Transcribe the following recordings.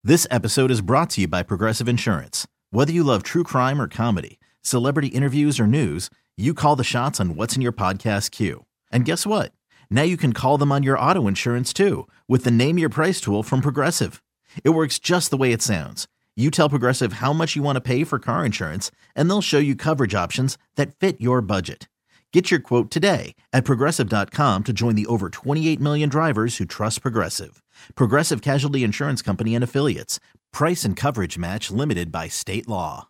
This episode is brought to you by Progressive Insurance. Whether you love true crime or comedy, celebrity interviews or news, you call the shots on what's in your podcast queue. And guess what? Now you can call them on your auto insurance too with the Name Your Price tool from Progressive. It works just the way it sounds. You tell Progressive how much you want to pay for car insurance, and they'll show you coverage options that fit your budget. Get your quote today at Progressive.com to join the over 28 million drivers who trust Progressive. Progressive Casualty Insurance Company and Affiliates. Price and coverage match limited by state law.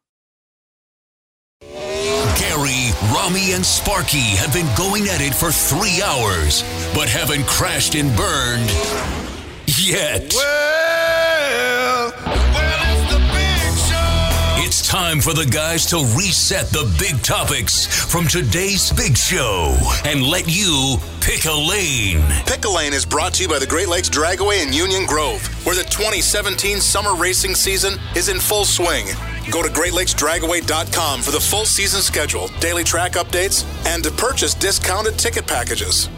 Gary, Rami, and Sparky have been going at it for 3 hours, but haven't crashed and burned yet. Well, it's the big show. It's time for the guys to reset the big topics from today's big show and let you pick a lane. Pick a Lane is brought to you by the Great Lakes Dragaway in Union Grove, where the 2017 summer racing season is in full swing. Go to GreatLakesDragaway.com for the full season schedule, daily track updates, and to purchase discounted ticket packages.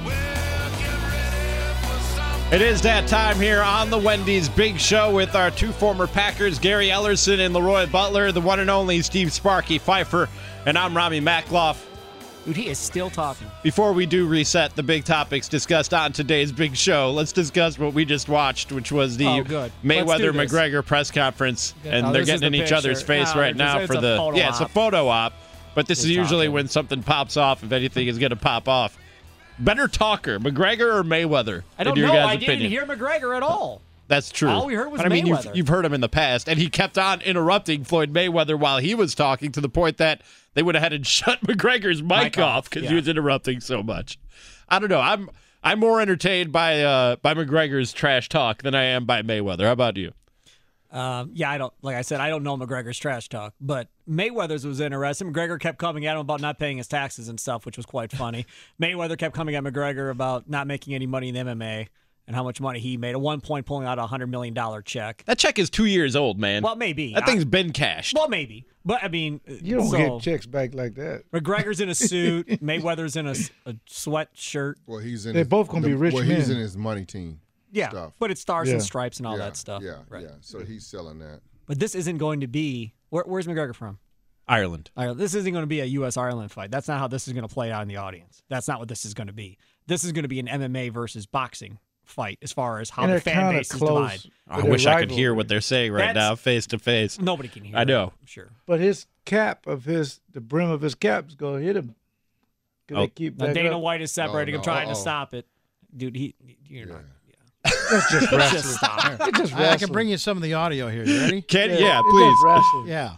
It is that time here on the Wendy's Big Show with our two former Packers, Gary Ellerson and Leroy Butler, the one and only Steve Sparky Pfeiffer, and I'm Rami Makloff. Dude, he is still talking. Before we do reset the big topics discussed on today's Big Show, let's discuss what we just watched, which was the Mayweather-McGregor press conference, and they're getting in each other's face right now for the it's a photo op, but this is usually when something pops off, if anything is going to pop off. Better talker, McGregor or Mayweather? I don't know. I didn't hear McGregor at all. That's true. All we heard was Mayweather. I mean, you've heard him in the past, and he kept on interrupting Floyd Mayweather while he was talking to the point that they would have had to shut McGregor's mic off because he was interrupting so much. I don't know. I'm more entertained by McGregor's trash talk than I am by Mayweather. How about you? I don't. Like I said, I don't know McGregor's trash talk, but Mayweather's was interesting. McGregor kept coming at him about not paying his taxes and stuff, which was quite funny. Mayweather kept coming at McGregor about not making any money in MMA and how much money he made. At one point, pulling out a $100 million check. That check is 2 years old, man. Well, maybe that thing's been cashed. Well, maybe, but I mean, you don't get checks back like that. McGregor's in a suit. Mayweather's in a sweatshirt. Well, they're both gonna be rich men. He's in his money team. Yeah, stuff. But it's stars and stripes and all that stuff. Yeah, right. yeah. So he's selling that. But this isn't going to be. Where's McGregor from? Ireland. This isn't going to be a U.S.-Ireland fight. That's not how this is going to play out in the audience. That's not what this is going to be. This is going to be an MMA versus boxing fight as far as how the fan base is divided. I wish I could hear what they're saying right now, face to face. Nobody can hear. I know. I'm sure. But his cap of the brim of his cap is going to hit him. They keep Dana White is separating him, trying to stop it. Dude, you're not. That's just wrestling. Stop. Just I can bring you some of the audio here. You ready? Yeah, please. Yeah.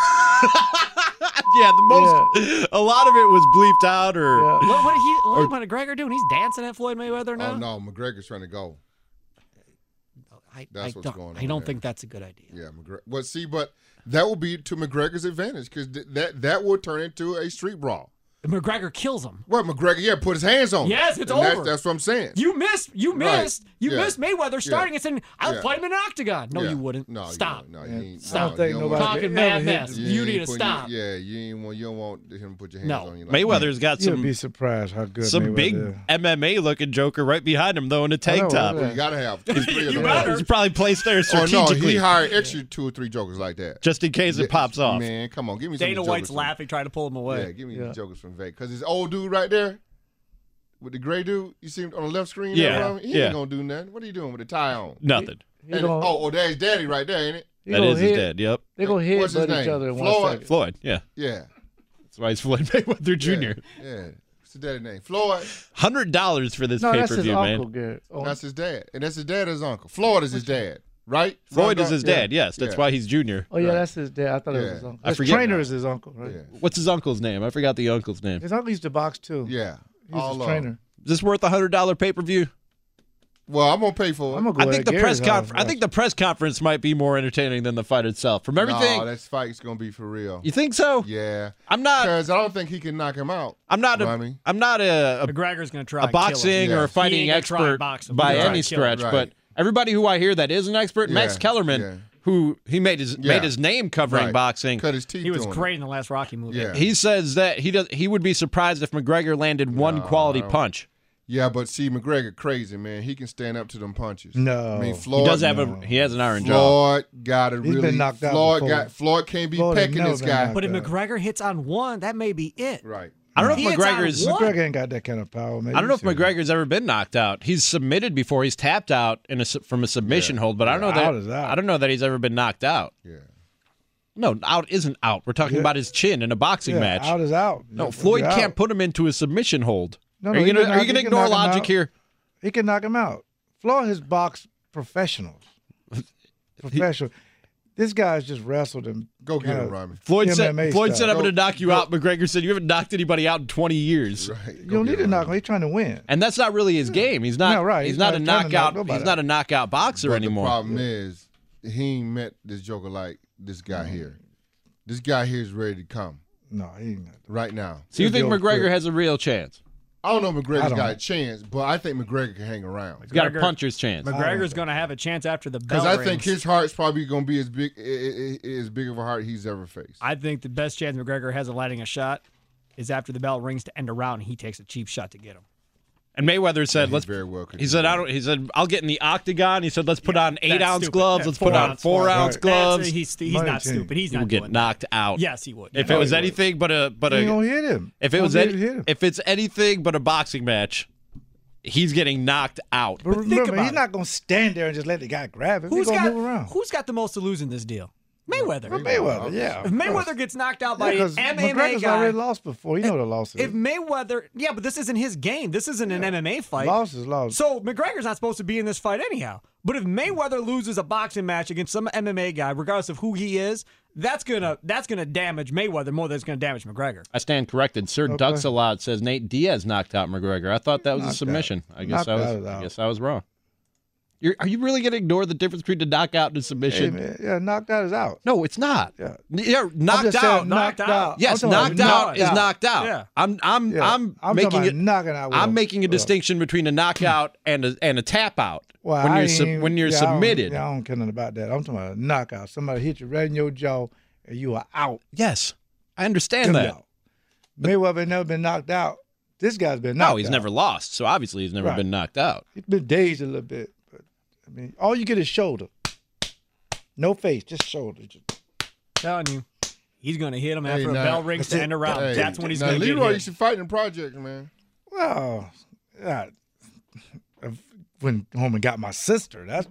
Yeah, a lot of it was bleeped out or. Yeah. What did McGregor doing? He's dancing at Floyd Mayweather now? Oh, no, McGregor's trying to go. That's what's going on. I don't think that's a good idea. Yeah, McGregor. Well, see, but that will be to McGregor's advantage because that will turn into a street brawl. McGregor kills him. Well, McGregor, put his hands on him. Yes, it's over. That's what I'm saying. You missed Mayweather starting and saying, I'll fight him in an octagon. No, you wouldn't. No, stop. Stop. Talking mad mess. You need to stop. You don't want him to put your hands on you. Mayweather's got some. You'd be surprised how good some Mayweather big is. MMA-looking joker right behind him, though, in a tank top. Well, you got to have. He's probably placed there strategically. Oh, no, he hired extra 2 or 3 jokers like that. Just in case it pops off. Man, come on. Give me some Dana White's laughing, trying to pull him away. Yeah, give me the jokers from Vegas. Because his old dude right there with the gray dude, you see him on the left screen? He ain't going to do nothing. What are you doing with the tie on? Nothing. There's his daddy right there, ain't it? That is his dad, yep. They're going to hit each other in 1 second. Floyd, yeah. Yeah. That's why he's Floyd Mayweather Jr. Yeah. What's his daddy's name? Floyd. $100 for this pay-per-view, that's his man. Uncle, that's his dad. And that's his dad or his uncle. Floyd is his dad, right? Floyd is his dad, yes. That's why he's junior. Oh, yeah, that's his dad. I thought it was his uncle. I forget. Trainer is his uncle, right? Yeah. What's his uncle's name? I forgot the uncle's name. His uncle used to box, too. Yeah. He's his trainer. Is this worth $100 pay-per-view? Well, I'm gonna pay for it. I think the press conference might be more entertaining than the fight itself. From everything, no, that fight's gonna be for real. You think so? Yeah, I'm not because I don't think he can knock him out. I'm not a McGregor's gonna try a boxing or a fighting expert by any stretch, but everybody who I hear that is an expert, Max Kellerman. Who he made his name covering boxing. Cut his teeth. He was great in the last Rocky movie. Yeah. He says that he would be surprised if McGregor landed one quality punch. Yeah, but see, McGregor crazy, man. He can stand up to them punches. No. I mean, Floyd. He does have he has an iron jaw. Floyd got it He's really. been knocked out before. Floyd can't be Floyd pecking ain't this never guy. been But if McGregor hits on one, that may be it. Right. I don't know if McGregor ain't got that kind of power, man. I don't know if McGregor's ever been knocked out. He's submitted before. He's tapped out from a submission hold, but I don't know that he's ever been knocked out. Yeah. No, out isn't out. We're talking about his chin in a boxing match. Out is out. No, Floyd can't put him into a submission hold. No, are you going to ignore logic here? He can knock him out. Floyd has boxed professionals. This guy's just wrestled him. Go get him, Rami. Floyd said, I'm going to knock you out. McGregor said, you haven't knocked anybody out in 20 years. Right. You don't need to knock him. He's trying to win. And that's not really his game. He's not. right. He's not a knockout. He's not a knockout boxer anymore. The problem is he ain't met this joker like this guy here. This guy here is ready to come. No, he ain't. Right now. So you think McGregor has a real chance? I don't know if McGregor's got a chance, but I think McGregor can hang around. He's got a puncher's chance. McGregor's going to have a chance after the bell rings. Because I think his heart's probably going to be as big of a heart he's ever faced. I think the best chance McGregor has of lighting a shot is after the bell rings to end a round and he takes a cheap shot to get him. And Mayweather said, He said, I'll get in the octagon. He said, let's put on 8-ounce gloves. Let's put on 4-ounce gloves. He's not stupid. He's not doing that. He would get knocked out. Yes, he would. If it was anything but a, he gonna hit him. If it's anything but a boxing match, he's getting knocked out. But remember, he's not gonna stand there and just let the guy grab him. He's gonna move around. Who's got the most to lose in this deal? Mayweather. Yeah. If Mayweather gets knocked out by an MMA McGregor's guy, already lost before. You know the loss is. If Mayweather, but this isn't his game. This isn't an MMA fight. Loss is lost. So McGregor's not supposed to be in this fight anyhow. But if Mayweather loses a boxing match against some MMA guy, regardless of who he is, that's gonna damage Mayweather more than it's gonna damage McGregor. I stand corrected. Sir Duxalot says Nate Diaz knocked out McGregor. I thought that was a submission. I guess I was wrong. Are you really going to ignore the difference between a knockout and a submission? Hey, man, knocked out is out. No, it's not. Yeah, knocked out. Knocked out. Yes, knocked out is knocked out. Yeah. I'm making it. Knocking out. I'm making a distinction between a knockout and a tap out. Well, when you're submitted. I don't care nothing about that. I'm talking about a knockout. Somebody hit you right in your jaw and you are out. Yes, I understand that. Mayweather never been knocked out. This guy's been knocked out. No, he's never lost. So obviously he's never been knocked out. He's been dazed a little bit. I mean, all you get is shoulder. No face, just shoulder. Telling you, he's going to hit him after a bell rings to end a round. That's when he's going to get hit. Leroy used to fight in projects, man. Well, went home and got my sister. That's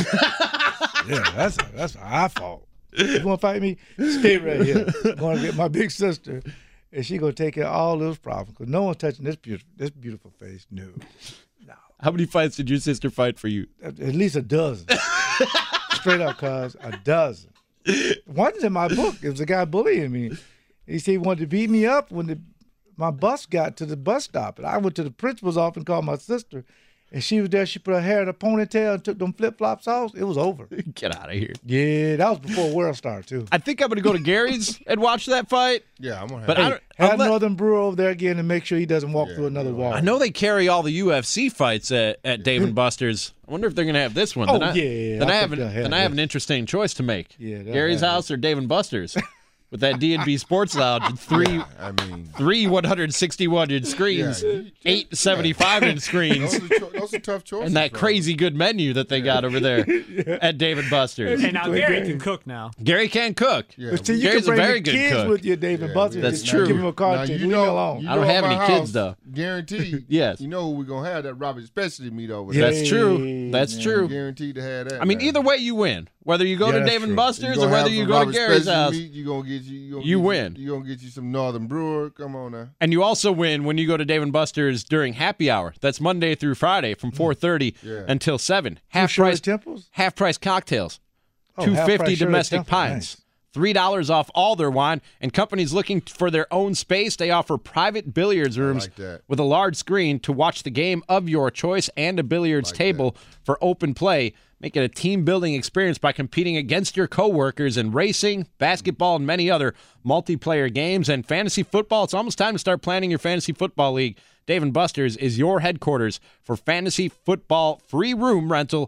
that's my fault. You want to fight me? Stay right here. I'm going to get my big sister, and she going to take care of all those problems because no one's touching this beautiful face. No. How many fights did your sister fight for you? At least a dozen. Straight up, cuz a dozen. One's in my book. It was a guy bullying me. He said he wanted to beat me up when my bus got to the bus stop. And I went to the principal's office and called my sister. And she was there. She put her hair in a ponytail and took them flip-flops off. It was over. Get out of here. Yeah, that was before World Star, too. I think I'm going to go to Gary's and watch that fight. Yeah, I'm going to have have Northern Brewer over there again and make sure he doesn't walk through another wall. I know they carry all the UFC fights at Dave & Buster's. I wonder if they're going to have this one. Then I have an interesting choice to make. Yeah, Gary's house or Dave & Buster's. With that D&B Sports Lounge and three 161-inch screens, 8 75-inch screens. Those are tough choices. And that crazy good menu that they got over there at Dave & Buster's. And now Gary can cook now. Gary can cook. Yeah. But see, Gary's a very good cook. With your Dave & Buster's. That's true. Give him a card. Leave him alone. I don't have any kids, though. Guaranteed. Yes. You know we're going to have that Robert Specialty meat over there. That's true. That's true. Guaranteed to have that. I mean, either way you win. Whether you go to Dave & Buster's or whether you go to Gary's house. You win. You're going to get you some Northern Brewer. Come on now. And you also win when you go to Dave & Buster's during happy hour. That's Monday through Friday from 4:30 until 7. Half price cocktails. $2.50 domestic pints. $3 off all their wine. And companies looking for their own space, they offer private billiards rooms with a large screen to watch the game of your choice and a billiards table for open play. Make it a team-building experience by competing against your coworkers in racing, basketball, and many other multiplayer games. And fantasy football, it's almost time to start planning your fantasy football league. Dave & Buster's is your headquarters for fantasy football free room rental.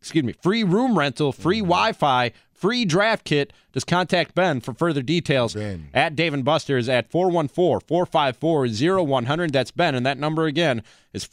free room rental, free Wi-Fi, free draft kit. Just contact Ben for further details at Dave & Buster's at 414-454-0100. That's Ben, and that number again is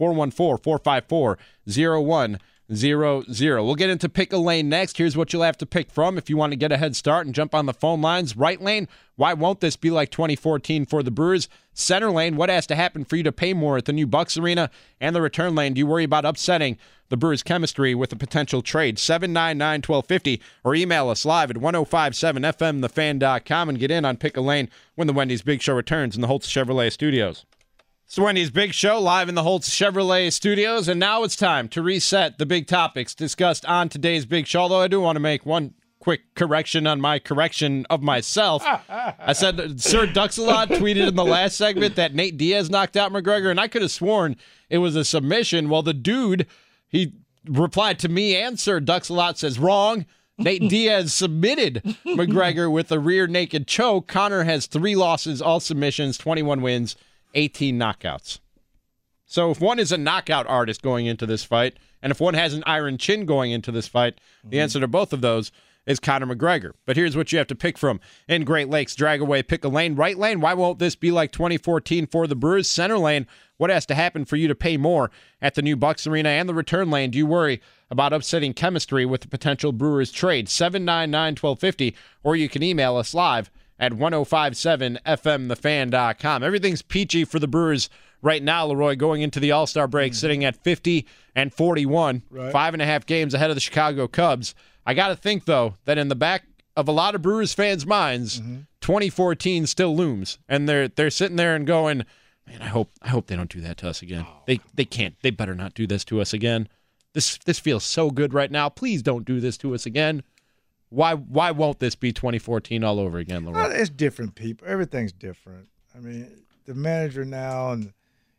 414-454-0100. We'll get into Pick a Lane next. Here's what you'll have to pick from if you want to get a head start and jump on the phone lines. Right lane, why won't this be like 2014 for the Brewers? Center lane, what has to happen for you to pay more at the new Bucks Arena? And the return lane, do you worry about upsetting the Brewers' chemistry with a potential trade? 799-1250 or email us live at 1057fmthefan.com and get in on Pick a Lane when the Wendy's Big Show returns in the Holtz Chevrolet Studios. It's Wendy's Big Show live in the Holtz Chevrolet Studios, and now it's time to reset the big topics discussed on today's Big Show, although I do want to make one quick correction on my correction of myself. I said Sir Duxalot tweeted in the last segment that Nate Diaz knocked out McGregor, and I could have sworn it was a submission. Well, the dude, he replied to me and Sir Duxalot, says, wrong. Nate Diaz submitted McGregor with a rear naked choke. Conor has 3 losses, all submissions, 21 wins, 18 knockouts. So if one is a knockout artist going into this fight, and if one has an iron chin going into this fight, the answer to both of those is Conor McGregor. But here's what you have to pick from in Great Lakes Dragaway. Pick a lane. Right lane, why won't this be like 2014 for the Brewers? Center lane, what has to happen for you to pay more at the new Bucks Arena? And the return lane, do you worry about upsetting chemistry with the potential Brewers trade? 799-1250, or you can email us live at 1057fmthefan.com. Everything's peachy for the Brewers right now, Leroy, going into the All-Star break, sitting at 50-41, right. 5.5 games ahead of the Chicago Cubs. I got to think, though, that in the back of a lot of Brewers fans' minds, 2014 still looms, and they're sitting there and going, man, I hope they don't do that to us again. They can't. They better not do this to us again. This feels so good right now. Please don't do this to us again. Why won't this be 2014 all over again, Leroy? Well, it's different, people. Everything's different. I mean, the manager now and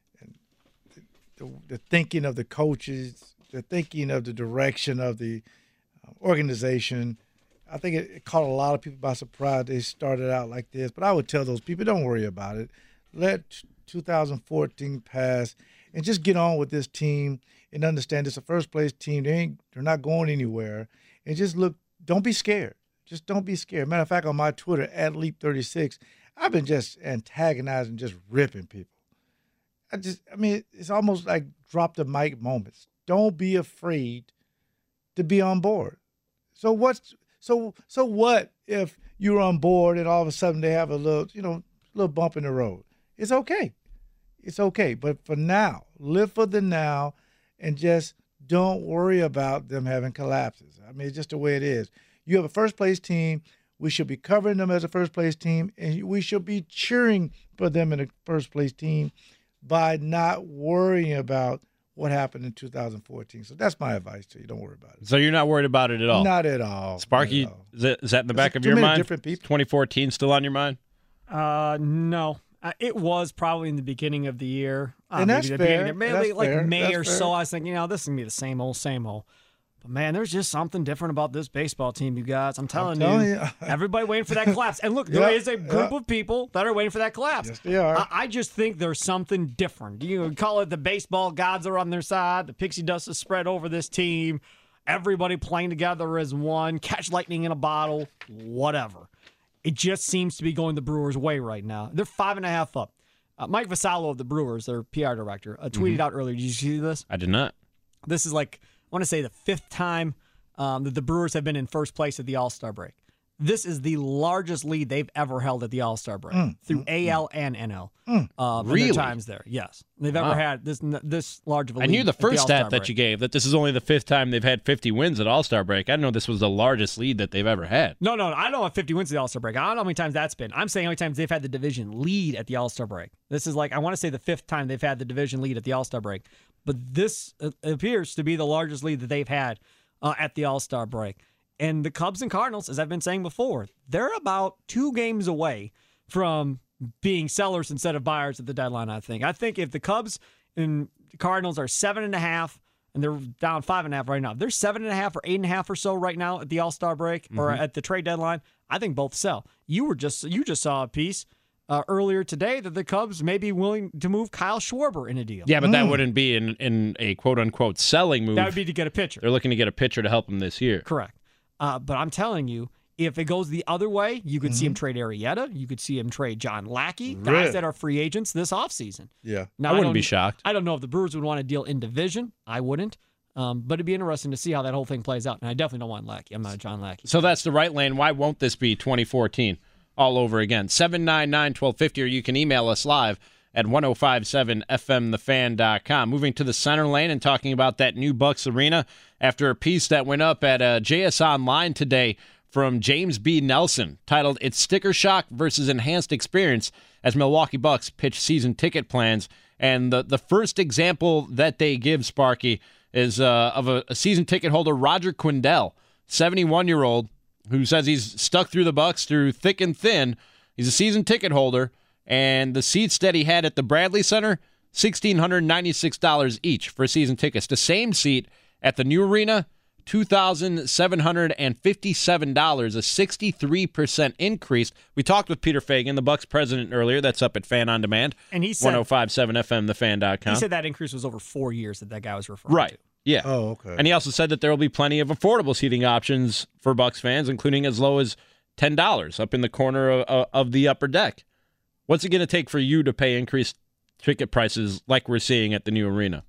the thinking of the coaches, the thinking of the direction of the organization, I think it caught a lot of people by surprise. They started out like this. But I would tell those people, don't worry about it. Let 2014 pass and just get on with this team and understand it's a first-place team. They're not going anywhere. And just look. Don't be scared. Just don't be scared. Matter of fact, on my Twitter, @Leap36, I've been just antagonizing, just ripping people. It's almost like drop the mic moments. Don't be afraid to be on board. So what if you're on board and all of a sudden they have a little bump in the road? It's okay. It's okay. But for now, live for the now and just don't worry about them having collapses. I mean, it's just the way it is. You have a first-place team. We should be covering them as a first-place team, and we should be cheering for them in a first-place team by not worrying about what happened in 2014. So that's my advice to you. Don't worry about it. So you're not worried about it at all? Not at all. Sparky, is that in the back of your mind? Different people. 2014 still on your mind? No. It was probably in the beginning of the year. And that's fair. Maybe like May or so, I was thinking, this is going to be the same old, same old. But, man, there's just something different about this baseball team, you guys. I'm telling you. Everybody waiting for that collapse. And, look, there is a group of people that are waiting for that collapse. Yes, they are. I just think there's something different. You call it the baseball gods are on their side. The pixie dust is spread over this team. Everybody playing together as one. Catch lightning in a bottle. Whatever. It just seems to be going the Brewers' way right now. They're 5.5 up. Mike Vassallo of the Brewers, their PR director, tweeted out earlier. Did you see this? I did not. This is I want to say the 5th time that the Brewers have been in first place at the All-Star break. This is the largest lead they've ever held at the All-Star break through AL and NL. Really? Times there, yes. They've ever had this large of a lead. I knew the first stat that you gave, that this is only the 5th time they've had 50 wins at All-Star break. I didn't know this was the largest lead that they've ever had. No, I don't have 50 wins at the All-Star break. I don't know how many times that's been. I'm saying how many times they've had the division lead at the All-Star break. This is I want to say the 5th time they've had the division lead at the All-Star break. But this appears to be the largest lead that they've had at the All-Star break. And the Cubs and Cardinals, as I've been saying before, they're about 2 games away from being sellers instead of buyers at the deadline, I think. I think if the Cubs and Cardinals are 7.5, and they're down 5.5 right now, if they're 7.5 or 8.5 or so right now at the All-Star break or at the trade deadline, I think both sell. You just saw a piece earlier today that the Cubs may be willing to move Kyle Schwarber in a deal. Yeah, but that wouldn't be in a quote-unquote selling move. That would be to get a pitcher. They're looking to get a pitcher to help them this year. Correct. But I'm telling you, if it goes the other way, you could see him trade Arrieta. You could see him trade John Lackey, guys that are free agents this offseason. Yeah. Now, I wouldn't be shocked. I don't know if the Brewers would want to deal in division. I wouldn't. But it'd be interesting to see how that whole thing plays out. And I definitely don't want Lackey. I'm not a John Lackey. So that's the right lane. Why won't this be 2014 all over again? 799-1250, or you can email us live at 1057fmthefan.com. Moving to the center lane and talking about that new Bucks Arena after a piece that went up at JS Online today from James B. Nelson titled "It's Sticker Shock versus Enhanced Experience as Milwaukee Bucks Pitch Season Ticket Plans." And the first example that they give, Sparky, is of a season ticket holder, Roger Quindell, 71-year-old, who says he's stuck through the Bucks through thick and thin. He's a season ticket holder, and the seats that he had at the Bradley Center, $1,696 each for season tickets. The same seat at the new arena, $2,757, a 63% increase. We talked with Peter Fagan, the Bucks president, earlier. That's up at Fan On Demand, and he said 1057fmthefan.com. He said that increase was over 4 years that guy was referring to. Yeah. Oh, okay. And he also said that there will be plenty of affordable seating options for Bucks fans, including as low as $10 up in the corner of the upper deck. What's it going to take for you to pay increased ticket prices like we're seeing at the new arena?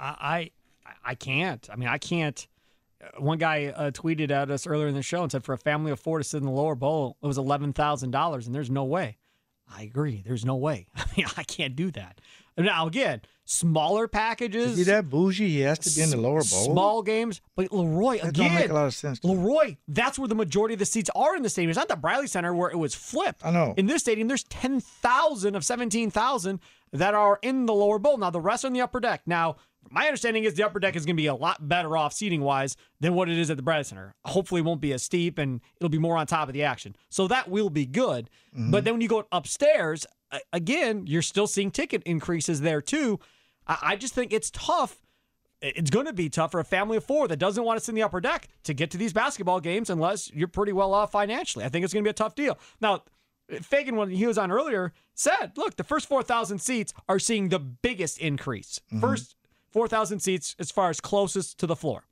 I can't. I mean, I can't. One guy tweeted at us earlier in the show and said for a family of 4 to sit in the lower bowl, it was $11,000, and there's no way. I agree. There's no way. I mean, I can't do that. Now, again, smaller packages. Is he that bougie? He has to be in the lower bowl? Small games. But Leroy, that again. don't make a lot of sense to me. Leroy, that's where the majority of the seats are in the stadium. It's not the Bradley Center where it was flipped. I know. In this stadium, there's 10,000 of 17,000 that are in the lower bowl. Now, the rest are in the upper deck. Now, my understanding is the upper deck is going to be a lot better off seating-wise than what it is at the Bradley Center. Hopefully it won't be as steep, and it'll be more on top of the action. So that will be good. Mm-hmm. But then when you go upstairs, again, you're still seeing ticket increases there too. I just think it's tough. It's going to be tough for a family of 4 that doesn't want to sit in the upper deck to get to these basketball games unless you're pretty well off financially. I think it's going to be a tough deal. Now, Fagan, when he was on earlier, said, look, the first 4,000 seats are seeing the biggest increase. Mm-hmm. First 4,000 seats as far as closest to the floor.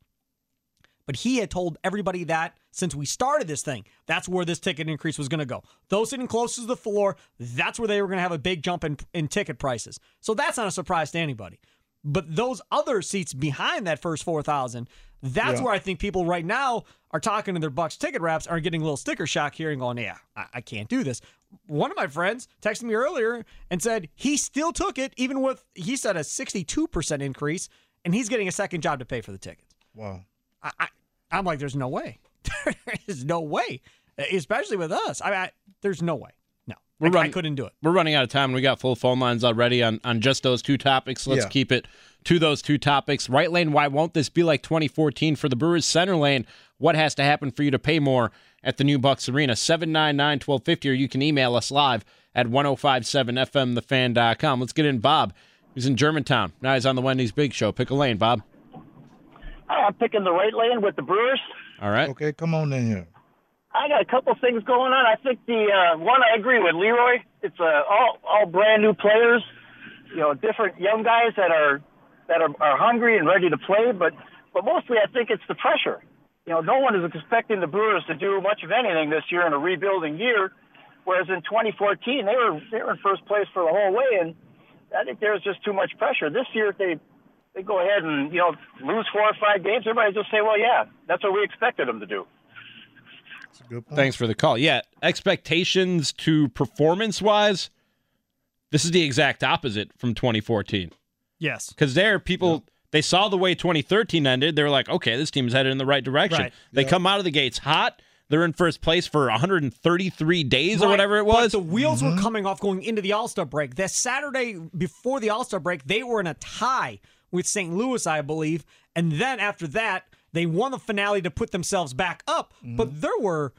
But he had told everybody that since we started this thing, that's where this ticket increase was going to go. Those sitting closest to the floor, that's where they were going to have a big jump in ticket prices. So that's not a surprise to anybody. But those other seats behind that first 4,000, that's where I think people right now are talking to their Bucks ticket wraps, are getting a little sticker shock here and going, yeah, I can't do this. One of my friends texted me earlier and said he still took it, even with, he said, a 62% increase, and he's getting a second job to pay for the tickets. Wow. I'm like, there's no way. There's no way, especially with us. There's no way. No, I couldn't do it. We're running out of time. We got full phone lines already on just those two topics. Let's keep it to those two topics. Right lane, why won't this be like 2014 for the Brewers? Center lane, what has to happen for you to pay more at the new Bucks Arena? 799-1250, or you can email us live at 1057fmthefan.com. Let's get in Bob, who's in Germantown. Now he's on the Wendy's Big Show. Pick a lane, Bob. I'm picking the right lane with the Brewers. All right. Okay, come on in here. I got a couple things going on. I think the one, I agree with Leroy. It's all brand new players, different young guys that are hungry and ready to play. But mostly, I think it's the pressure. No one is expecting the Brewers to do much of anything this year in a rebuilding year, whereas in 2014 they were in first place for the whole way, and I think there was just too much pressure. This year, if they go ahead and lose 4 or 5 games, everybody just say, well, yeah, that's what we expected them to do. That's a good point. Thanks for the call. Yeah, expectations to performance-wise, this is the exact opposite from 2014. Yes. Because there, people, they saw the way 2013 ended. They were like, okay, this team's headed in the right direction. Right. They come out of the gates hot. They're in first place for 133 days or whatever it was. But the wheels were coming off going into the All-Star break. That Saturday before the All-Star break, they were in a tie with St. Louis, I believe. And then after that, they won the finale to put themselves back up. Mm-hmm. But there were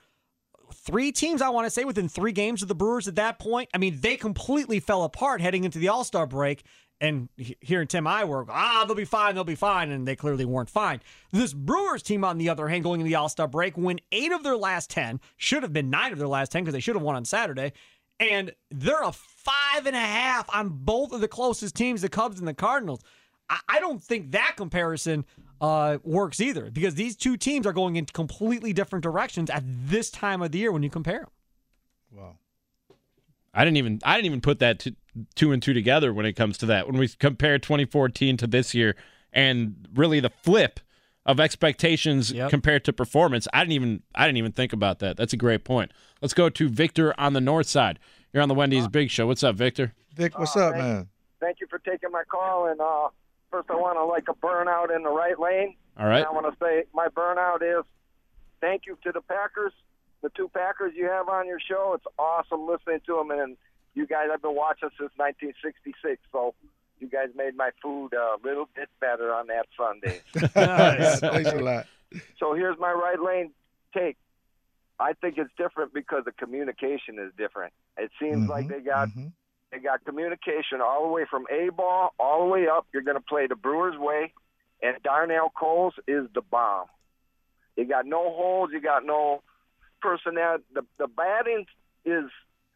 3 teams, I want to say, within 3 games of the Brewers at that point. I mean, they completely fell apart heading into the All-Star break. And hearing Tim I were, they'll be fine. And they clearly weren't fine. This Brewers team, on the other hand, going into the All-Star break, win 8 of their last 10, should have been 9 of their last 10 because they should have won on Saturday. And they're a 5.5 on both of the closest teams, the Cubs and the Cardinals. I don't think that comparison works either, because these two teams are going in completely different directions at this time of the year when you compare them. Wow. I didn't even put that two and two together when it comes to that. When we compare 2014 to this year, and really the flip of expectations compared to performance, I didn't even think about that. That's a great point. Let's go to Victor on the north side. You're on the Wendy's Big Show. What's up, Victor? Vic, what's up, man? Thank you for taking my call. And first, I want to like a burnout in the right lane. All right. And I want to say my burnout is thank you to the Packers, the two Packers you have on your show. It's awesome listening to them. And you guys, I've been watching since 1966, so you guys made my food a little bit better on that Sunday. Thanks a lot. So here's my right lane take. I think it's different because the communication is different. It seems like they got communication all the way from A-ball all the way up. You're going to play the Brewers way, and Darnell Coles is the bomb. You got no holes. You got no personality. The batting is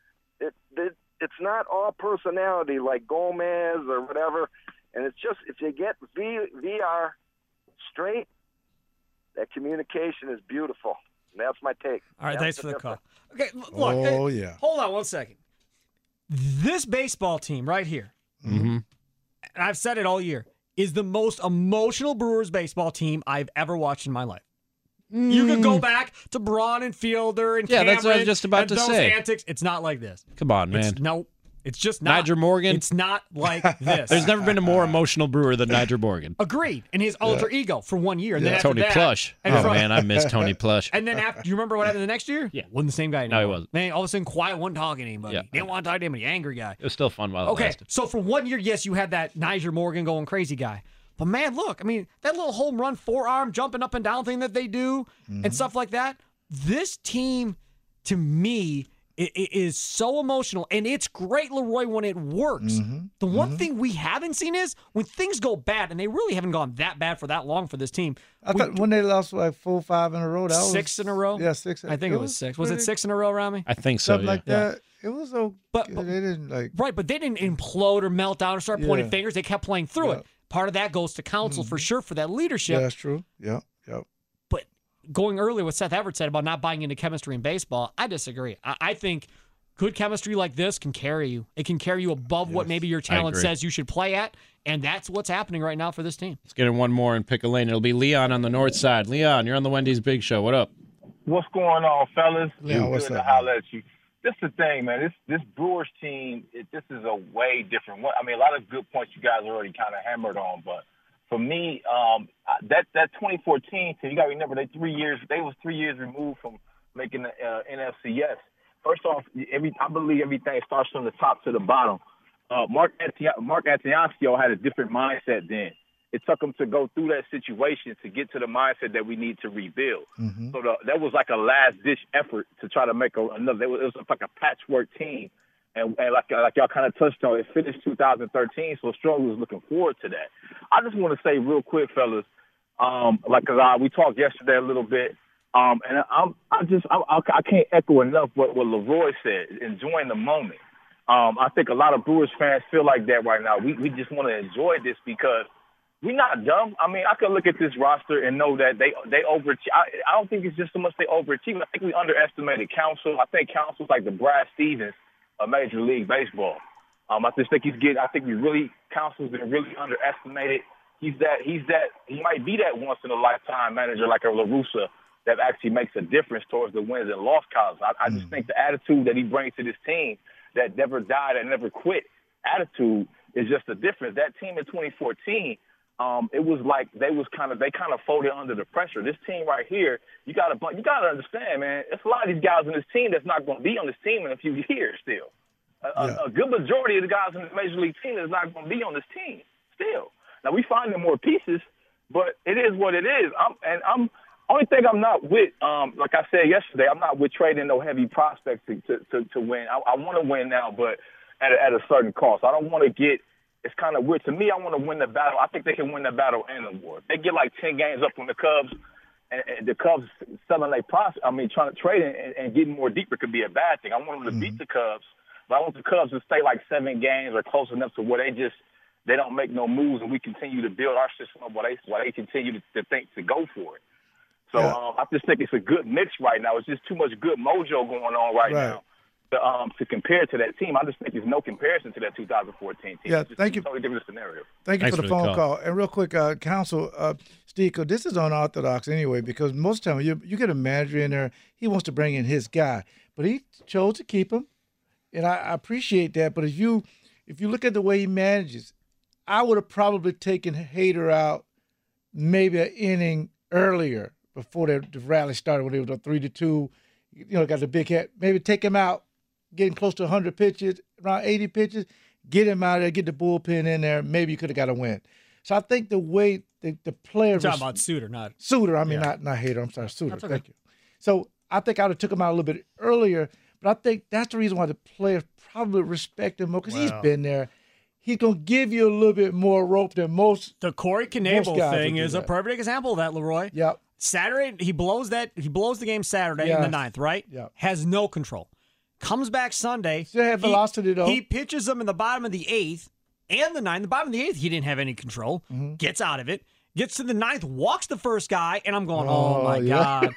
it's not all personality like Gomez or whatever, and it's just if you get VR straight, that communication is beautiful. And that's my take. All right, thanks for the call. Okay, look. Hold on 1 second. This baseball team right here, and I've said it all year, is the most emotional Brewers baseball team I've ever watched in my life. You could go back to Braun and Fielder and Cameron, that's what I was just about to those say. Antics. It's not like this. Come on, man. It's just not. Niger Morgan. It's not like this. There's never been a more emotional Brewer than Niger Morgan. Agreed. And his alter ego for 1 year. And then Tony Plush. Man, I miss Tony Plush. And then after, you remember what happened the next year? Yeah, wasn't the same guy anymore. No, he wasn't. Man, all of a sudden, quiet, wasn't talking to anybody. Didn't want to talk to anybody. Angry guy. It was still fun while it lasted. So for 1 year, yes, you had that Niger Morgan going crazy guy. But man, look, I mean, that little home run forearm jumping up and down thing that they do and stuff like that. This team, to me, it is so emotional, and it's great, Leroy, when it works. The one thing we haven't seen is when things go bad, and they really haven't gone that bad for that long for this team. I thought when they lost like 4 or 5 in a row, that was 6 in a row. Yeah, 6. I think it was 6. Was it 6 in a row, Rami? I think so. Something like that. It was okay. But they didn't but they didn't implode or melt down or start pointing fingers. They kept playing through it. Part of that goes to Counsell for sure for that leadership. Yeah, that's true. Yeah. But going earlier, what Seth Everett said about not buying into chemistry in baseball, I disagree. I think good chemistry like this can carry you. It can carry you above what maybe your talent says you should play at, and that's what's happening right now for this team. Let's get in one more and pick a lane. It'll be Leon on the north side. Leon, you're on the Wendy's Big Show. What up? What's going on, fellas? Leon, what's good up? to holler at you. This is the thing, man. This Brewers team, this is a way different one. I mean, a lot of good points you guys already kind of hammered on, but for me, that 2014 team, you got to remember they was 3 years removed from making the NFCS. First off, I believe everything starts from the top to the bottom. Mark Attanasio had a different mindset then. It took him to go through that situation to get to the mindset that we need to rebuild. So that was like a last-ditch effort to try to make another. It was like a patchwork team. And like y'all kind of touched on, it finished 2013, so Strong was looking forward to that. I just want to say real quick, fellas, we talked yesterday a little bit, and I can't echo enough what Leroy said, enjoying the moment. I think a lot of Brewers fans feel like that right now. We just want to enjoy this because we're not dumb. I mean, I can look at this roster and know that they overachieve. I don't think it's just so much they overachieve. I think we underestimated Counsell. I think Counsell's like the Brad Stevens of Major League Baseball. I just think Counsell's been really underestimated. He might be that once in a lifetime manager like a La Russa that actually makes a difference towards the wins and loss columns. I just think the attitude that he brings to this team, that never died, that never quit attitude, is just a difference. That team in 2014, it was like they kind of folded under the pressure. This team right here, you got to understand, man. It's a lot of these guys on this team that's not going to be on this team in a few years still. A good majority of the guys on the Major League team is not going to be on this team still. Now, we finding more pieces, but it is what it is. Only thing I'm not with, like I said yesterday, I'm not with trading no heavy prospects to win. I want to win now, but at a certain cost. I don't want to get. It's kind of weird to me. I want to win the battle. I think they can win the battle and the war. They get like 10 games up on the Cubs, and the Cubs selling trying to trade and getting more deeper could be a bad thing. I want them to beat the Cubs. But I want the Cubs to stay like 7 games or close enough to where they don't make no moves, and we continue to build our system up while they continue to think to go for it. So I just think it's a good mix right now. It's just too much good mojo going on right now to compare to that team. I just think there's no comparison to that 2014 team. Yeah, it's just thank you. Totally different scenario. Thank you for the phone call. And real quick, Counsell, Steve, this is unorthodox anyway, because most of the time you get a manager in there, he wants to bring in his guy, but he chose to keep him, and I appreciate that. But if you look at the way he manages, I would have probably taken Hader out maybe an inning earlier before the rally started when they were 3-2. Got the big hit. Maybe take him out, getting close to 100 pitches, around 80 pitches, get him out of there, get the bullpen in there. Maybe you could have got a win. So I think the way the players. You're talking about Suter, not Suter. I mean, not Hader. I'm sorry, Suter. Okay. Thank you. So I think I would have took him out a little bit earlier, but I think that's the reason why the players probably respect him more, because he's been there. He's going to give you a little bit more rope than most. The Corey Knebel thing is a perfect example of that, Leroy. Yep. Saturday, he blows the game Saturday in the 9th, right? Yep. Has no control. Comes back Sunday. Still have velocity, though. He pitches them in the bottom of the 8th and the 9th. The bottom of the 8th, he didn't have any control. Mm-hmm. Gets out of it. Gets to the 9th, walks the first guy, and I'm going, oh my God.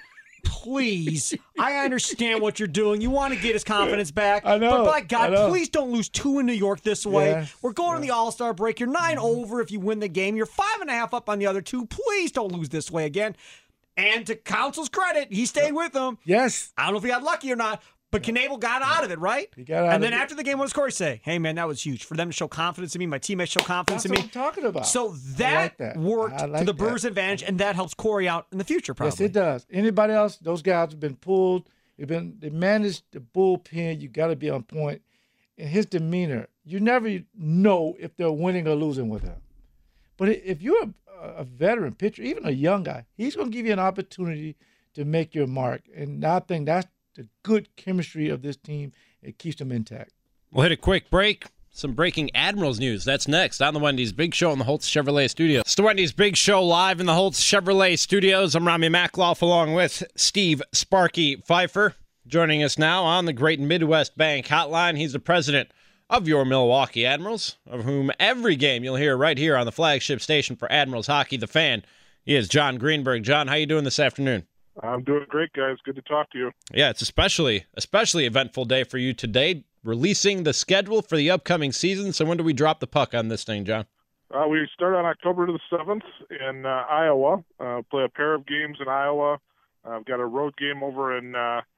Please, I understand what you're doing. You want to get his confidence back. I know. But by God, please don't lose 2 in New York this way. Yes, We're going to the All-Star break. You're 9 over if you win the game. You're 5.5 up on the other 2. Please don't lose this way again. And to Counsell's credit, he stayed with them. Yes. I don't know if he got lucky or not, but Knebel got out of it, right? He got out and then of it. after the game, what does Corey say? Hey, man, that was huge. For them to show confidence in me, my teammates show confidence in me. That's what I'm talking about. So that worked to the Brewers' advantage, and that helps Corey out in the future, probably. Yes, it does. Anybody else, those guys have been pulled. They managed the bullpen. You got to be on point. And his demeanor, you never know if they're winning or losing with him. But if you're a veteran pitcher, even a young guy, he's going to give you an opportunity to make your mark. And I think that's the good chemistry of this team. It keeps them intact. We'll hit a quick break. Some breaking Admirals news. That's next on the Wendy's Big Show in the Holtz Chevrolet Studios. It's the Wendy's Big Show live in the Holtz Chevrolet Studios. I'm Rami Makloff along with Steve Sparky Pfeiffer. Joining us now on the Great Midwest Bank Hotline. He's the president of your Milwaukee Admirals, of whom every game you'll hear right here on the flagship station for Admirals Hockey, The Fan. He is John Greenberg. John, how you doing this afternoon? I'm doing great, guys. Good to talk to you. Yeah, it's especially eventful day for you today, releasing the schedule for the upcoming season. So when do we drop the puck on this thing, John? We start on October the 7th in Iowa, play a pair of games in Iowa. I've got a road game over in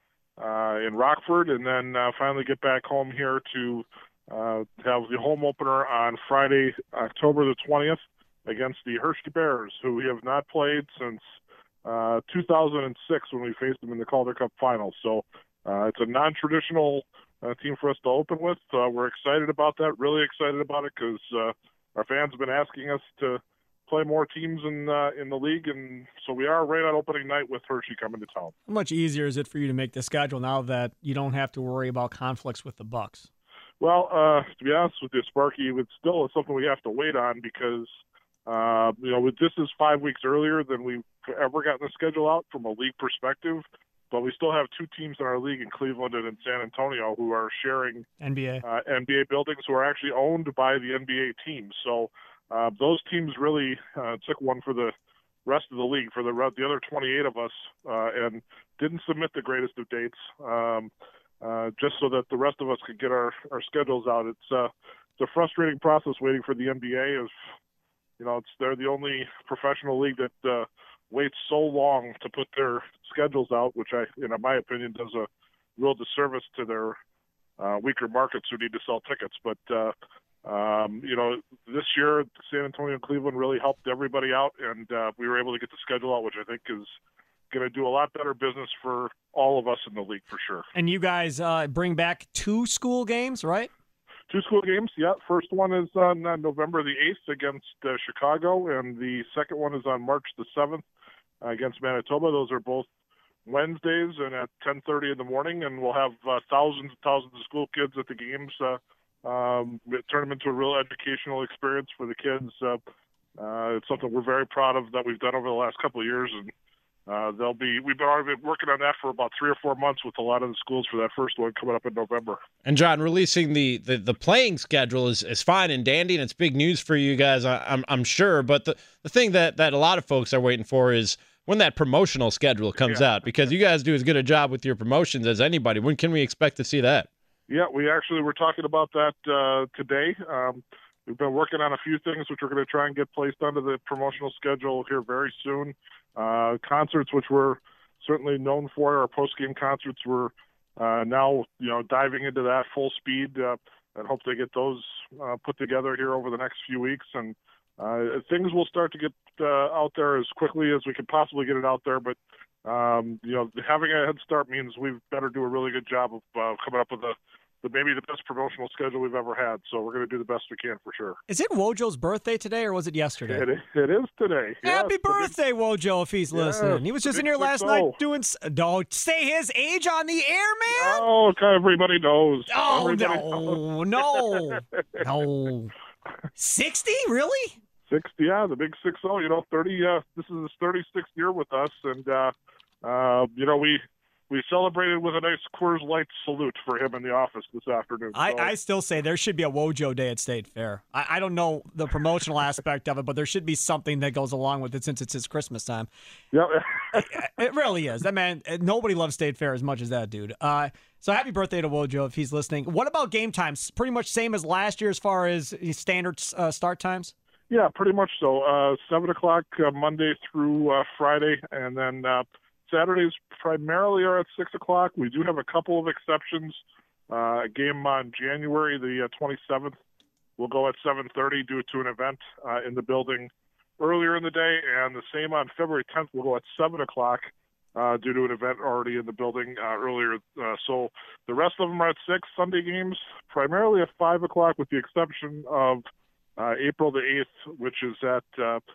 Rockford, and then finally get back home here to have the home opener on Friday, October the 20th against the Hershey Bears, who we have not played since 2006 when we faced them in the Calder Cup Finals. So it's a non-traditional team for us to open with. We're excited about that, really excited about it, because our fans have been asking us to play more teams in the league, and so we are right on opening night with Hershey coming to town. How much easier is it for you to make the schedule now that you don't have to worry about conflicts with the Bucks? Well, to be honest with you, Sparky, it's still something we have to wait on because this is 5 weeks earlier than we've ever gotten the schedule out from a league perspective. But we still have 2 teams in our league in Cleveland and in San Antonio who are sharing NBA buildings, who are actually owned by the NBA teams. So those teams really took one for the rest of the league, for the other 28 of us, and didn't submit the greatest of dates, just so that the rest of us could get our schedules out. It's a frustrating process waiting for the NBA. They're the only professional league that waits so long to put their schedules out, which in my opinion, does a real disservice to their weaker markets who need to sell tickets. But this year, San Antonio and Cleveland really helped everybody out, and we were able to get the schedule out, which I think is going to do a lot better business for all of us in the league for sure. And you guys bring back 2 school games, right? 2 school games, yeah. First one is on November the 8th against Chicago, and the second one is on March the 7th against Manitoba. Those are both Wednesdays and at 10:30 in the morning, and we'll have thousands and thousands of school kids at the games. Turn them into a real educational experience for the kids. It's something we're very proud of that we've done over the last couple of years, and We've already been working on that for about 3 or 4 months with a lot of the schools for that first one coming up in November. And John, releasing the playing schedule is fine and dandy, and it's big news for you guys, I'm sure. But the thing that a lot of folks are waiting for is when that promotional schedule comes out, because you guys do as good a job with your promotions as anybody. When can we expect to see that? Yeah, we actually were talking about that today. We've been working on a few things which we're going to try and get placed onto the promotional schedule here very soon. Concerts, which we're certainly known for, our post-game concerts, we're now diving into that full speed and hope to get those put together here over the next few weeks. And things will start to get out there as quickly as we can possibly get it out there. But having a head start means we better do a really good job of coming up with maybe the best promotional schedule we've ever had. So we're going to do the best we can for sure. Is it Wojo's birthday today, or was it yesterday? It is today. Happy birthday, Wojo, if he's listening. He was just in here last night doing... Don't say his age on the air, man! Oh, everybody knows. Oh, everybody no. 60? Really? 60, yeah, the big 60. 30. This is his 36th year with us, and we celebrated with a nice Coors Light salute for him in the office this afternoon. I still say there should be a Wojo Day at State Fair. I don't know the promotional aspect of it, but there should be something that goes along with it since it's his Christmas time. Yeah, it really is. That man, nobody loves State Fair as much as that dude. So happy birthday to Wojo if he's listening. What about game times? Pretty much same as last year as far as standard start times? Yeah, pretty much so. 7 o'clock Monday through Friday, and then Saturdays primarily are at 6 o'clock. We do have a couple of exceptions. A game on January the 27th will go at 7:30 due to an event in the building earlier in the day, and the same on February 10th will go at 7 o'clock due to an event already in the building earlier. So the rest of them are at 6. Sunday games primarily at 5 o'clock with the exception of April the 8th, which is at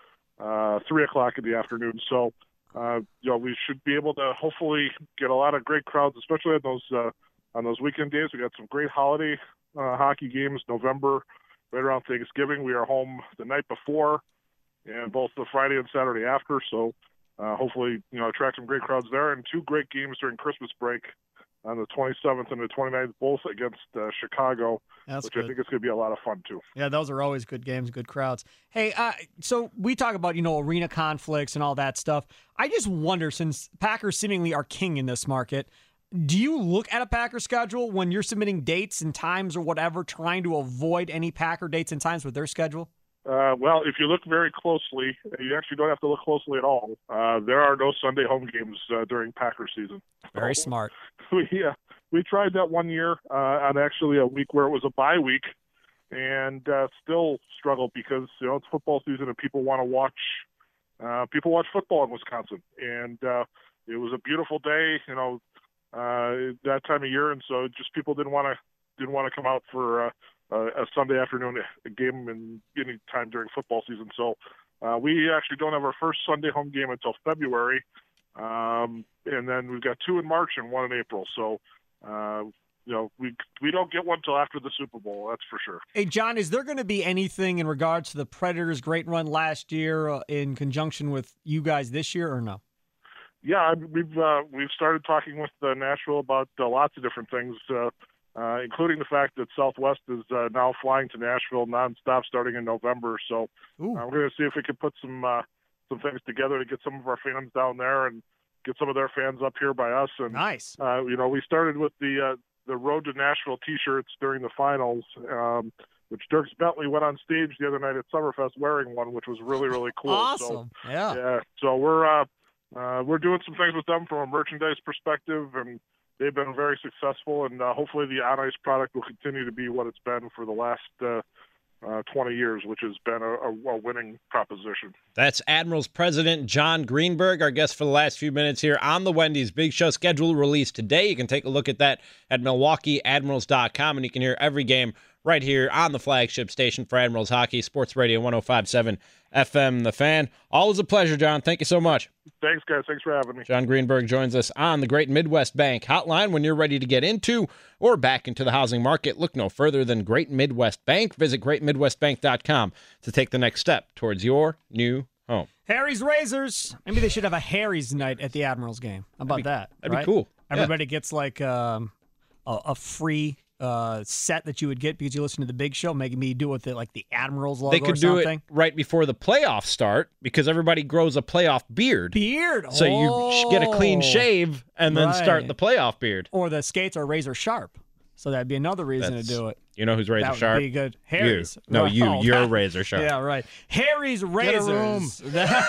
3 o'clock in the afternoon. So we should be able to hopefully get a lot of great crowds, especially on those weekend days. We got some great holiday hockey games. November, right around Thanksgiving, we are home the night before, and both the Friday and Saturday after. So hopefully, attract some great crowds there, and 2 great games during Christmas break on the 27th and the 29th, both against Chicago, which good. I think is going to be a lot of fun, too. Yeah, those are always good games, good crowds. Hey, so we talk about, arena conflicts and all that stuff. I just wonder, since Packers seemingly are king in this market, do you look at a Packer schedule when you're submitting dates and times or whatever, trying to avoid any Packer dates and times with their schedule? Well, if you look very closely, you actually don't have to look closely at all. There are no Sunday home games during Packer season. Very smart. We tried that one year on actually a week where it was a bye week, and still struggled because it's football season and people want to watch. People watch football in Wisconsin, and it was a beautiful day, that time of year, and so just people didn't want to come out for a Sunday afternoon game in any time during football season. So we actually don't have our first Sunday home game until February, and then we've got 2 in March and 1 in April. So we don't get one till after the Super Bowl. That's for sure. Hey, John, is there going to be anything in regards to the Predators' great run last year in conjunction with you guys this year, or no? Yeah, we've started talking with Nashville about lots of different things. Including the fact that Southwest is now flying to Nashville nonstop starting in November. So we're going to see if we can put some things together to get some of our fans down there and get some of their fans up here by us. And nice. We started with the Road to Nashville T-shirts during the finals, which Dierks Bentley went on stage the other night at Summerfest wearing one, which was really, really cool. Awesome. So, yeah. So we're doing some things with them from a merchandise perspective, and they've been very successful, and hopefully the on-ice product will continue to be what it's been for the last 20 years, which has been a winning proposition. That's Admirals President John Greenberg, our guest for the last few minutes here on the Wendy's Big Show. Schedule released today. You can take a look at that at MilwaukeeAdmirals.com, and you can hear every game right here on the flagship station for Admirals Hockey, Sports Radio 105.7 FM The Fan. Always a pleasure, John. Thank you so much. Thanks, guys. Thanks for having me. John Greenberg joins us on the Great Midwest Bank Hotline. When you're ready to get into or back into the housing market, look no further than Great Midwest Bank. Visit greatmidwestbank.com to take the next step towards your new home. Harry's Razors. Maybe they should have a Harry's night at the Admirals game. How about that? That'd be cool. Everybody gets like a free set that you would get because you listen to the Big Show. Maybe do it with like the Admirals logo. They could or something. do it right before the playoffs start because everybody grows a playoff beard. So you get a clean shave and then start the playoff beard. Or the skates are razor sharp. So that'd be another reason to do it. You know who's razor sharp? That would be good. Harry's. You. No, you're razor sharp. Yeah, right. Harry's Razors.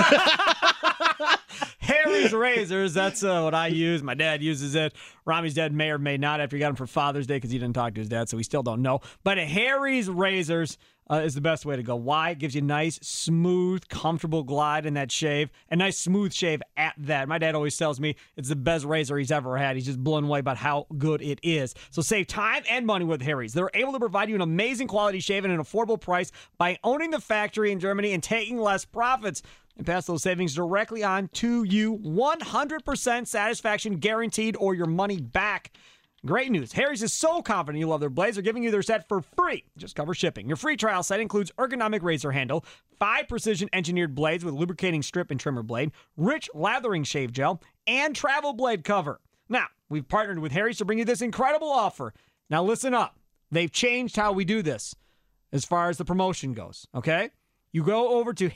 Harry's Razors. That's what I use. My dad uses it. Rami's dad may or may not after he got him for Father's Day because he didn't talk to his dad, so we still don't know. But Harry's Razors is the best way to go. Why? It gives you a nice, smooth, comfortable glide in that shave. A nice, smooth shave at that. My dad always tells me it's the best razor he's ever had. He's just blown away about how good it is. So save time and money with Harry's. They're able to provide you an amazing quality shave at an affordable price by owning the factory in Germany and taking less profits. And pass those savings directly on to you. 100% satisfaction guaranteed or your money back. Great news. Harry's is so confident you love their blades, they're giving you their set for free. Just cover shipping. Your free trial set includes ergonomic razor handle, 5 precision-engineered blades with lubricating strip and trimmer blade, rich lathering shave gel, and travel blade cover. Now, we've partnered with Harry's to bring you this incredible offer. Now, listen up. They've changed how we do this as far as the promotion goes, okay? You go over to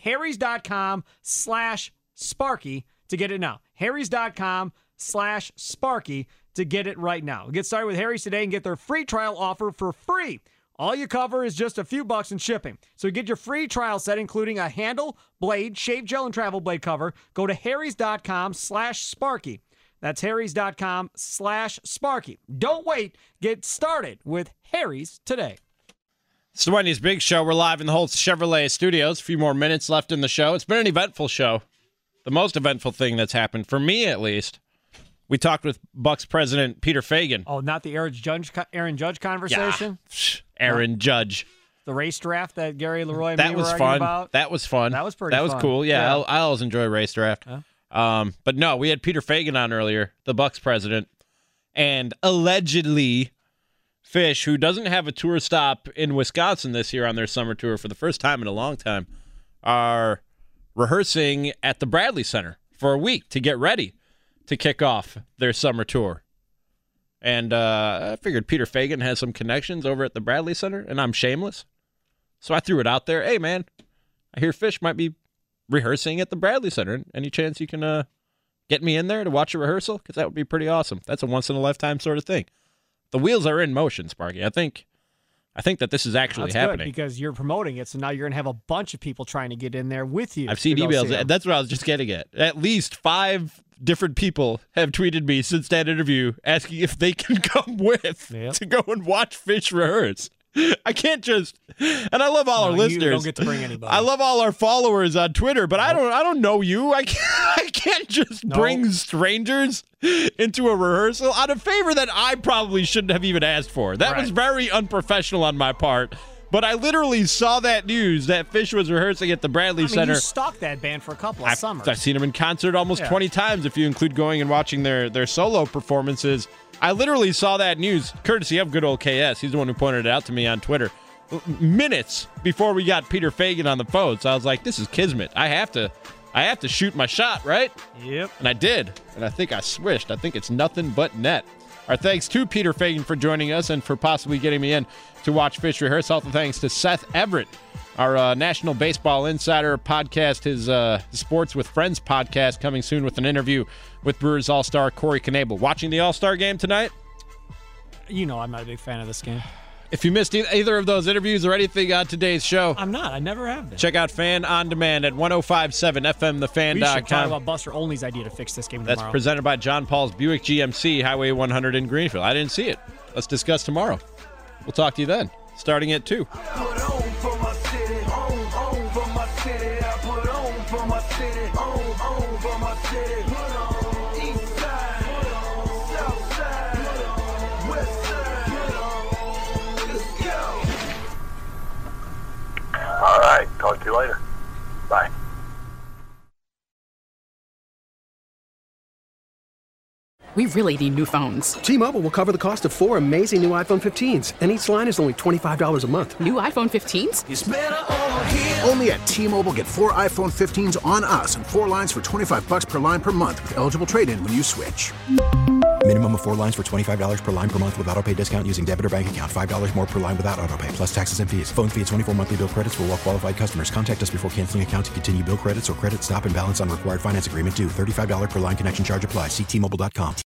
harrys.com/Sparky to get it now. harrys.com/Sparky to get it right now. Get started with Harry's today and get their free trial offer for free. All you cover is just a few bucks in shipping. So get your free trial set, including a handle, blade, shave gel, and travel blade cover. Go to harrys.com/Sparky. That's harrys.com/Sparky. Don't wait. Get started with Harry's today. It's the Wendy's Big Show. We're live in the Holtz Chevrolet studios. A few more minutes left in the show. It's been an eventful show. The most eventful thing that's happened, for me at least, we talked with Bucs president Peter Feigin. Oh, not the Aaron Judge conversation? Yeah. Aaron Judge. The race draft that Gary Leroy and that me was were fun. About? That was fun. That was pretty fun. That was cool. Yeah. I always enjoy a race draft. Huh? But no, we had Peter Feigin on earlier, the Bucs president, and allegedly Fish, who doesn't have a tour stop in Wisconsin this year on their summer tour for the first time in a long time, are rehearsing at the Bradley Center for a week to get ready to kick off their summer tour. And I figured Peter Feigin has some connections over at the Bradley Center, and I'm shameless. So I threw it out there. Hey, man, I hear Fish might be rehearsing at the Bradley Center. Any chance you can get me in there to watch a rehearsal? Because that would be pretty awesome. That's a once-in-a-lifetime sort of thing. The wheels are in motion, Sparky. I think that this is actually happening. Good because you're promoting it, so now you're going to have a bunch of people trying to get in there with you. I've seen emails. That's what I was just getting at. At least 5 different people have tweeted me since that interview asking if they can come with to go and watch Fish rehearse. I can't just, and I love all our listeners. You don't get to bring anybody. I love all our followers on Twitter, but I don't know you. I can't just bring strangers into a rehearsal on a favor that I probably shouldn't have even asked for. That was very unprofessional on my part. But I literally saw that news that Fish was rehearsing at the Bradley Center. You stalked that band for a couple of summers. I've seen them in concert almost 20 times if you include going and watching their solo performances. I literally saw that news, courtesy of good old KS. He's the one who pointed it out to me on Twitter. Minutes before we got Peter Feigin on the phone. So I was like, this is kismet. I have to shoot my shot, right? Yep. And I did. And I think I swished. I think it's nothing but net. Our thanks to Peter Feigin for joining us and for possibly getting me in to watch Fish rehearse. Also thanks to Seth Everett, our National Baseball Insider podcast, his Sports with Friends podcast, coming soon with an interview with Brewers All-Star Corey Knebel. Watching the All-Star game tonight? You know I'm not a big fan of this game. If you missed either of those interviews or anything on today's show, I'm not. I never have been. Check out Fan On Demand at 1057fmthefan.com. We should talk about Buster Olney's idea to fix this game tomorrow. That's presented by John Paul's Buick GMC, Highway 100 in Greenfield. I didn't see it. Let's discuss tomorrow. We'll talk to you then, starting at 2. All right. Talk to you later. Bye. We really need new phones. T-Mobile will cover the cost of 4 amazing new iPhone 15s, and each line is only $25 a month. New iPhone 15s? It's better over here. Only at T-Mobile, get 4 iPhone 15s on us and 4 lines for $25 per line per month with eligible trade-in when you switch. Minimum of 4 lines for $25 per line per month with autopay discount using debit or bank account. $5 more per line without autopay, plus taxes and fees. Phone fee at 24 monthly bill credits for well-qualified customers. Contact us before canceling account to continue bill credits or credit stop and balance on required finance agreement due. $35 per line connection charge applies. See T-Mobile.com.